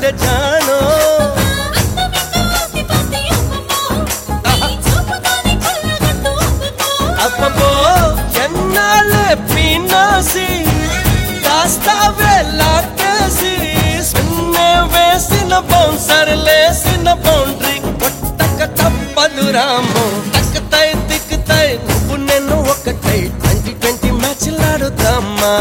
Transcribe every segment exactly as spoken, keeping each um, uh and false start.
జానో అబ్బో ఎన్నాళ్ళే పీనాసి దాస్తావే లాకేసి సున్నే వేసిన బౌన్సర్ లేసిన బౌండరీ కొట్టక తప్పదు రాము తక్కతై తిక్కుతై నువ్వు నేను ఒకటై ట్వంటీ ట్వంటీ మ్యాచ్లాడుతామా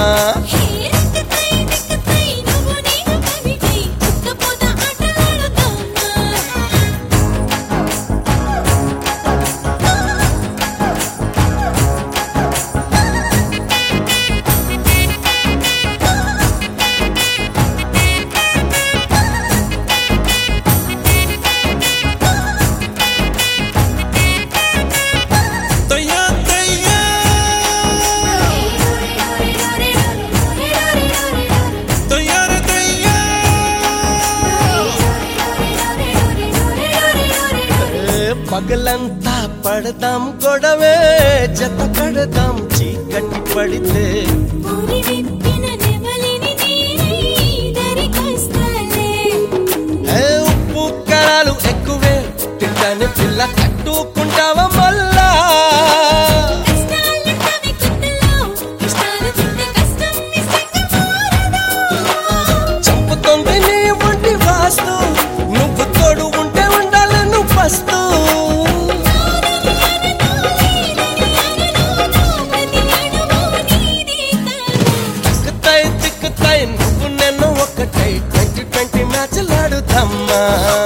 పగలంతా పడదాం గొడవే జత కడదాం చీకటి పడితే ఉప్పు కారాలు ఎక్కువే తింటానే పిల్ల కట్టుకుంటావా మళ్ళా చంపుతుంది నీ ఒంటి వాస్తు నువ్వు తోడు ఉంటే ఉండాలి నువ్వు ఫస్ట్ నువ్వు నేను ఒకటై ట్వంటీ ట్వంటీ మ్యాచ్లాడుతామా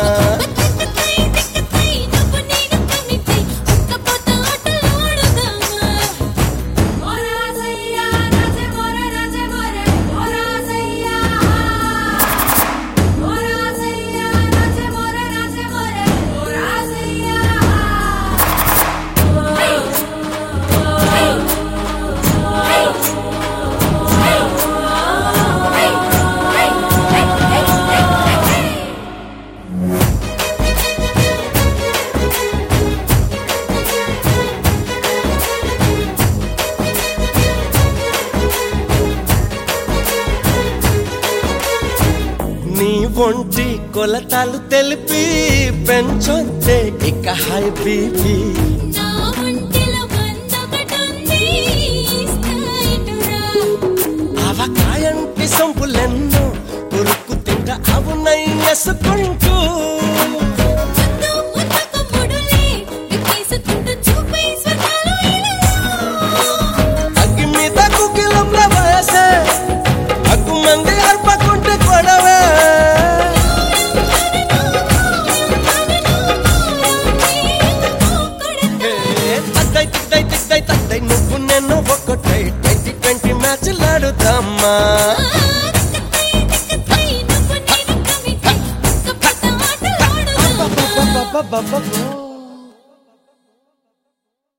ఒంటి కొలతాలు తెలిపి పెంచొద్దే ఇక హై బీపీ అవకాయంటి సొంపులెన్నో కొరుకు తింట అవునై ఎసుకుంటూ అగ్గి మీద కుకిలంల వయసే అగ్గు మంది అర్పకుంటే కొడవే నువ్వు నేను ఒకటై ట్వంటీ ట్వంటీ మ్యాచ్లాడుతామా